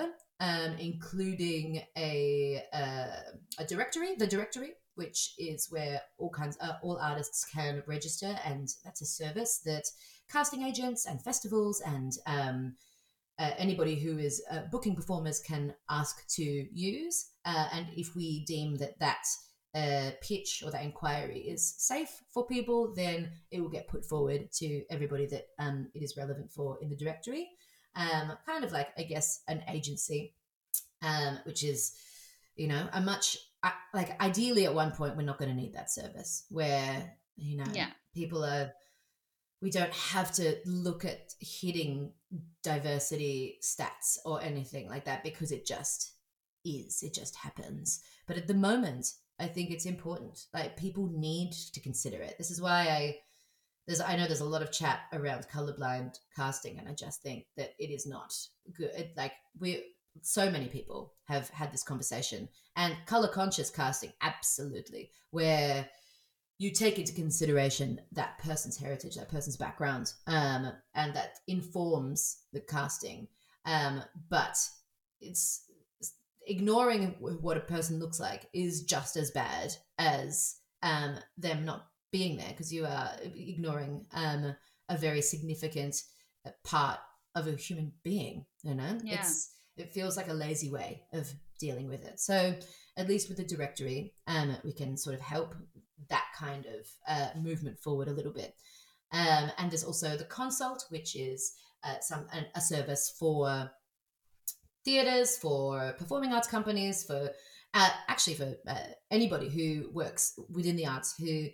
um, including a uh, a directory, the directory, which is where all kinds, uh, all artists can register, and that's a service that casting agents and festivals and um, uh, anybody who is uh, booking performers can ask to use. Uh, and if we deem that that uh, pitch or that inquiry is safe for people, then it will get put forward to everybody that um, it is relevant for in the directory. Um, kind of like, I guess, an agency, um, which is, you know, a much, like ideally at one point we're not going to need that service where, you know, Yeah. people are, we don't have to look at hitting diversity stats or anything like that because it just is, it just happens. But at the moment, I think it's important. Like people need to consider it. This is why I, there's, I know there's a lot of chat around colorblind casting, and I just think that it is not good. It, like we, so many people have had this conversation, and color conscious casting, absolutely, where you take into consideration that person's heritage, that person's background, um, and that informs the casting. Um, but it's ignoring what a person looks like is just as bad as um, them not being there, because you are ignoring um, a very significant part of a human being. You know, Yeah. it's it feels like a lazy way of dealing with it. So at least with the directory, um, we can sort of help that kind of uh, movement forward a little bit. Um, and there's also the consult, which is uh, some an, a service for theatres, for performing arts companies, for uh, actually for uh, anybody who works within the arts who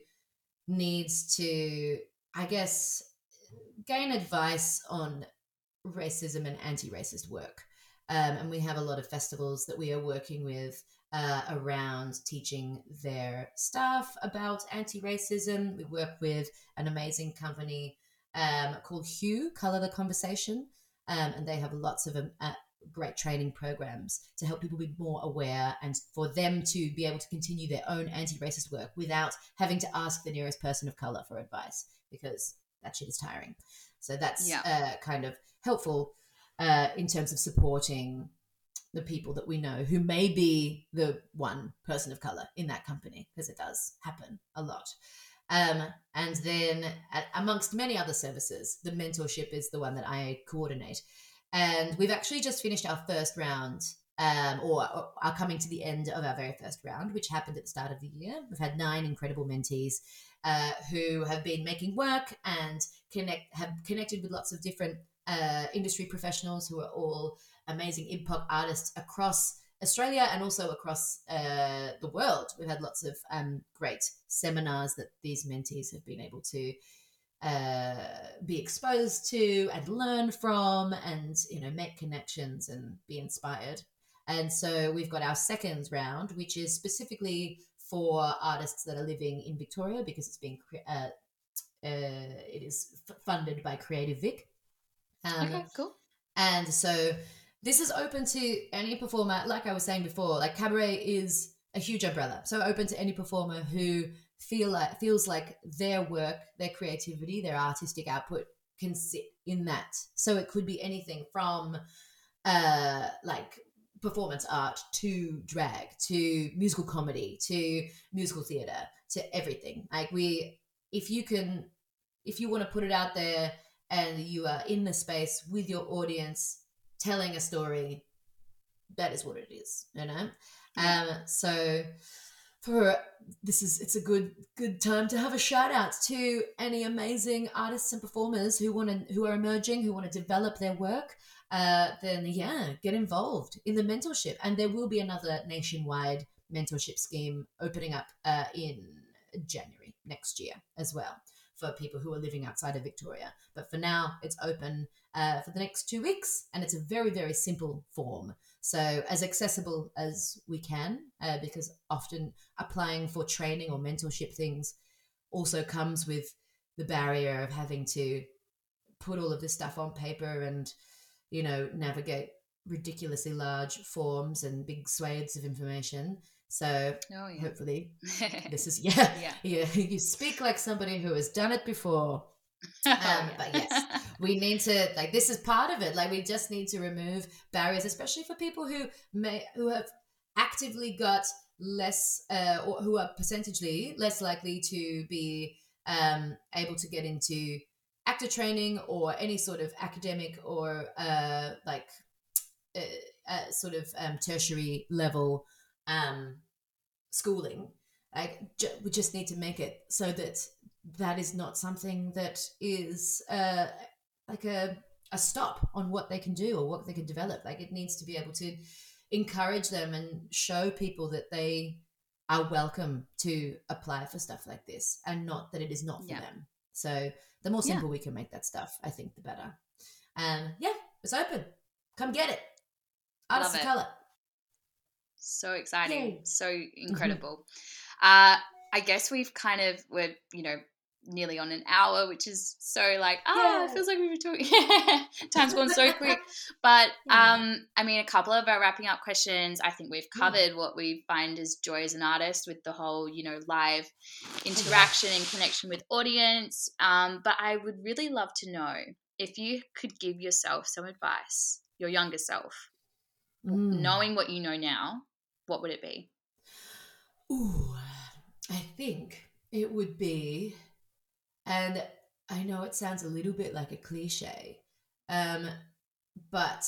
needs to, I guess, gain advice on racism and anti-racist work. Um, and we have a lot of festivals that we are working with uh, around teaching their staff about anti-racism. We work with an amazing company um, called Hue, Colour the Conversation, um, and they have lots of um, uh, great training programs to help people be more aware and for them to be able to continue their own anti-racist work without having to ask the nearest person of colour for advice, because that shit is tiring. So that's Yeah. uh, kind of helpful uh, in terms of supporting the people that we know who may be the one person of colour in that company, because it does happen a lot. Um, and then uh, amongst many other services, the mentorship is the one that I coordinate. And we've actually just finished our first round, um, or, or are coming to the end of our very first round, which happened at the start of the year. We've had nine incredible mentees uh, who have been making work and connect have connected with lots of different uh, industry professionals who are all amazing I M P O C artists across Australia and also across uh, the world. We've had lots of um, great seminars that these mentees have been able to uh, be exposed to and learn from, and you know, make connections and be inspired. And so we've got our second round, which is specifically for artists that are living in Victoria, because it's being uh, uh, it is f- funded by Creative Vic. Um, Okay, cool. And so this is open to any performer. Like I was saying before, like cabaret is a huge umbrella, so open to any performer who feel like feels like their work, their creativity, their artistic output can sit in that. So it could be anything from uh like performance art to drag to musical comedy to musical theater to everything. Like we, if you can, if you want to put it out there and you are in the space with your audience telling a story, that is what it is, you know. Yeah. Um so for this is it's a good good time to have a shout out to any amazing artists and performers who want to who are emerging, who want to develop their work. Uh, then yeah, get involved in the mentorship, and there will be another nationwide mentorship scheme opening up uh, in January next year as well for people who are living outside of Victoria. But for now, it's open uh, for the next two weeks, and it's a very very simple form. So as accessible as we can, uh, because often applying for training or mentorship things also comes with the barrier of having to put all of this stuff on paper and, you know, navigate ridiculously large forms and big swathes of information. So Oh, yeah. hopefully this is, yeah, Yeah. yeah, you speak like somebody who has done it before. Um, but yes, we need to, like, this is part of it. Like, we just need to remove barriers, especially for people who may, who have actively got less, uh, or who are percentagely less likely to be um, able to get into actor training or any sort of academic or uh, like uh, uh, sort of um, tertiary level um, schooling. Like, ju- we just need to make it so that that is not something that is uh, like a, a stop on what they can do or what they can develop. Like, it needs to be able to encourage them and show people that they are welcome to apply for stuff like this, and not that it is not for Yeah. them. So the more simple Yeah. we can make that stuff, I think the better. Um, yeah, it's open. Come get it. Artists Love of it. Colour. So exciting. Yay. So incredible. uh, I guess we've kind of, we're, you know, nearly on an hour, which is so like, ah, it Yeah. feels like we've been talking. Time's gone so quick. But Yeah. um, I mean, a couple of our wrapping up questions, I think we've covered what we find as joy as an artist with the whole, you know, live interaction and connection with audience. Um, but I would really love to know if you could give yourself some advice, your younger self, Mm. knowing what you know now, what would it be? Ooh, I think it would be, and I know it sounds a little bit like a cliche, um, but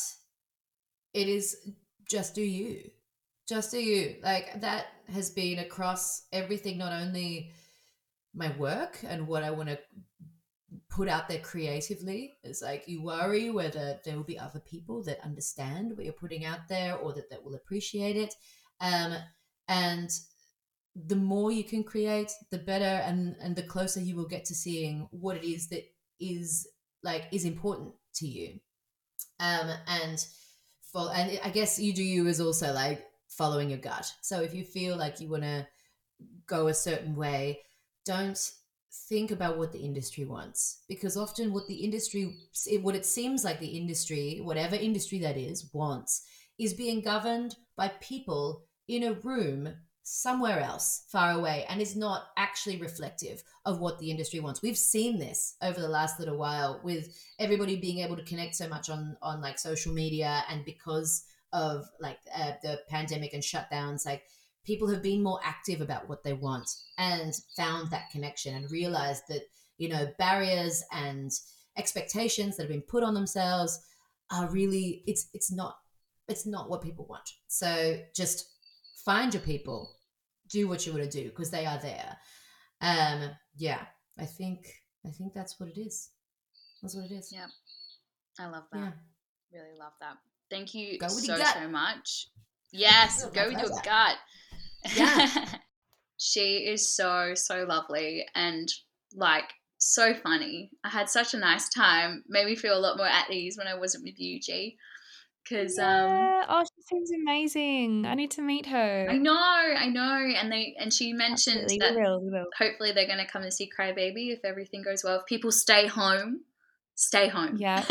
it is just do you. Just do you. Like, that has been across everything, not only my work and what I want to put out there creatively. It's like, you worry whether there will be other people that understand what you're putting out there or that, that will appreciate it. Um, and the more you can create, the better, and, and the closer you will get to seeing what it is that is like is important to you. Um, and for, and I guess you do you is also like following your gut. So if you feel like you want to go a certain way, don't think about what the industry wants, because often what the industry, what it seems like the industry, whatever industry that is, wants is being governed by people in a room somewhere else far away, and is not actually reflective of what the industry wants. We've seen this over the last little while with everybody being able to connect so much on on like social media, and because of like uh, the pandemic and shutdowns, like people have been more active about what they want and found that connection and realized that, you know, barriers and expectations that have been put on themselves are really, it's it's not it's not what people want. So just find your people, do what you want to do, because they are there. Um, yeah, I think I think that's what it is. That's what it is. Yeah, I love that. Yeah. Really love that. Thank you Go with so, your gut. so much. Yes, Oh, go my with your pleasure. gut. Yeah. She is so, so lovely and like so funny. I had such a nice time. Made me feel a lot more at ease when I wasn't with you, G. Because um, Yeah. Oh, she seems amazing. I need to meet her. I know, I know. And they and she mentioned Absolutely. that We will. We will. hopefully they're going to come and see Crybaby if everything goes well. If people stay home, stay home. Yeah.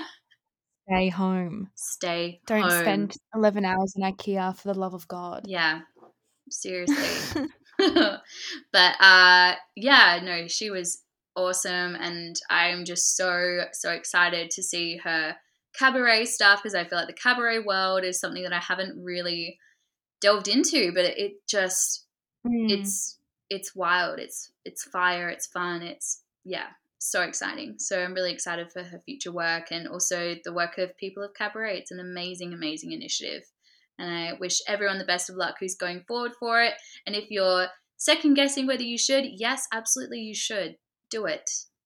Stay home. Stay Don't home. spend eleven hours in IKEA for the love of God. Yeah, seriously. But uh, yeah, no, she was awesome, and I'm just so so excited to see her cabaret stuff, because I feel like the cabaret world is something that I haven't really delved into, but it just Mm. it's it's wild, it's it's fire, it's fun, it's yeah, so exciting. So I'm really excited for her future work, and also the work of People of Cabaret. It's an amazing, amazing initiative, and I wish everyone the best of luck who's going forward for it. And if you're second guessing whether you should, yes, absolutely you should. Do it.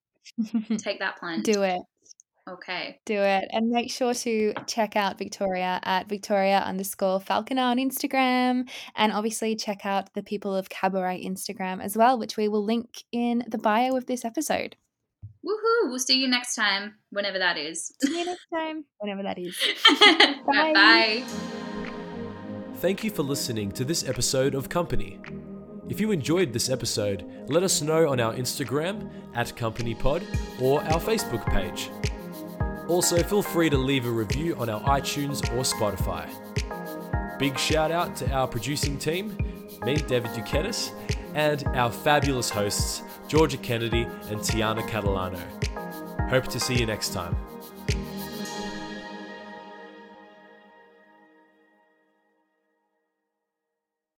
Take that plunge. Do it. Okay. Do it. And make sure to check out Victoria at Victoria underscore Falconer on Instagram. And obviously check out the People of Cabaret Instagram as well, which we will link in the bio of this episode. Woohoo! We'll see you next time, whenever that is. See you next time, whenever that is. Bye. Bye. Thank you for listening to this episode of Company. If you enjoyed this episode, let us know on our Instagram at CompanyPod or our Facebook page. Also, feel free to leave a review on our iTunes or Spotify. Big shout out to our producing team, me, David Duquetis, and our fabulous hosts, Georgia Kennedy and Tiana Catalano. Hope to see you next time.